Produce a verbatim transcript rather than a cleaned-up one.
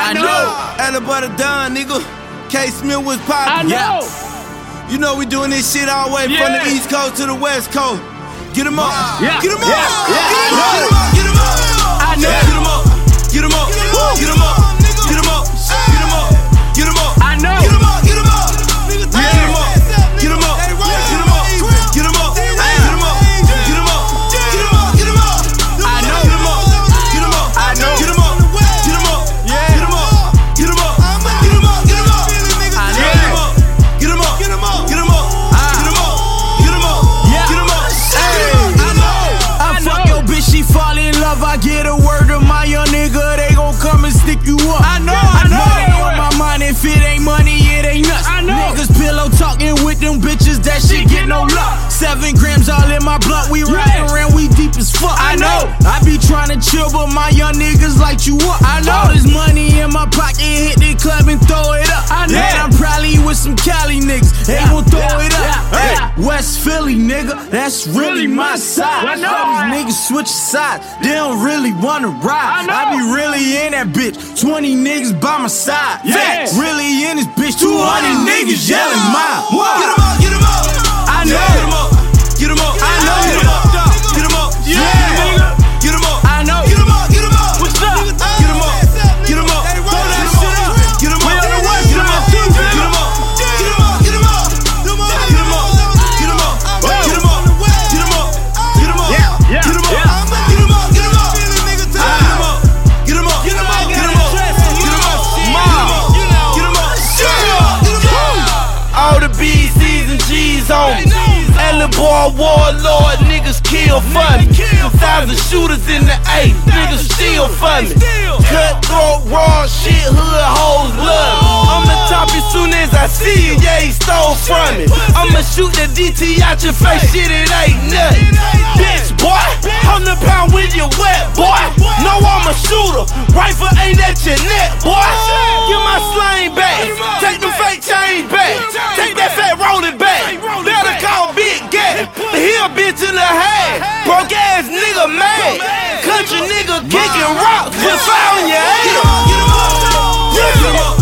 I know. Ella Butter Dunn, nigga. K Smith was poppin'. I know. Yeah. You know we doing this shit all the way Yeah. from the East Coast to the West Coast. Get 'em up. Yeah. Get 'em up. Yeah. Yeah. Get 'em I up. know. Get 'em up. I know. Get 'em up. Get 'em up. Get 'em up. Get 'em up. Get 'em up. Get 'em up. Get 'em up. I know. Get 'em up. Get 'em up. Get 'em up. Get 'em up. Get 'em up. Get 'em up. Get 'em up. Get 'em up. Get 'em up. Get 'em up. Get 'em up. I know. Get 'em up. Get 'em up. I know. Get 'em up. Get 'em up. Yeah. Get 'em up. Get 'em up. Get 'em up. Get 'em up. I Get 'em up. Get 'em up. Get 'em up. Get 'em up. Get 'em up. Get 'em up. Yeah. Get 'em up. Hey, I know. I, I fuck Your bitch, she fall in love. I get a word of my young nigga. They gon' come and stick you up. I know, I know. Money on my mind. If it ain't money, it ain't nuts. I know. Niggas pillow talking with them bitches. That shit get no luck. Seven grams all in my blunt. We riding around. We deep as fuck. I know. I be trying to chill, but my young niggas light you up. I know. All this money in my pocket. Hit the club and throw it up. I know. Man, I'm probably with some Cali niggas. They Yeah, gon' throw yeah, it up. yeah, Hey, yeah. West Philly, nigga. That's really my side. I know. All these niggas switch sides. They don't really wanna ride. I know. I be really in that bitch. twenty niggas by my side. Yeah. Facts. Really in this bitch. two hundred niggas yelling mine. Get 'em up. Get 'em up. I know. Get 'em up. Get 'em up. I know. Get 'em up. Get 'em up. Yeah. Get 'em up. I know. Get 'em up. Get 'em up. What's up? Get 'em up. Get 'em up. Throw that shit up. Get 'em We up. on the west Get 'em side, up. T J. Get 'em up. Get 'em up. Get 'em up. Get 'em up. Get 'em up. Get 'em up. Get 'em up. Get 'em up. Get 'em up. Yeah, yeah, Get 'em up. yeah. Get 'em up. Get 'em up. Get 'em up. Get 'em up. Get 'em up. Get 'em up. Get 'em up. Get 'em up. Get 'em up. Get 'em up. All the B Cs and G's on me. Ella Boy warlord, niggas kill for me. Two thousand shooters in the eight, niggas still for me. Cutthroat, raw shit, hood hoes love me. I'ma top you soon as I see you, yeah, he stole from me. I'ma shoot the D T out your face, shit, it ain't nothing. Bitch, boy, I'm the pound with your wet, boy. No, I'm a shooter, rifle ain't at your neck, boy. Get my slang back, take the fake chains back. Take that fat rolling back. Better call Big Gap. He a bitch in the head. Broke ass nigga mad. Country nigga kicking rocks. Put fire on your Get 'em ass. up. Get 'em up. Get 'em up.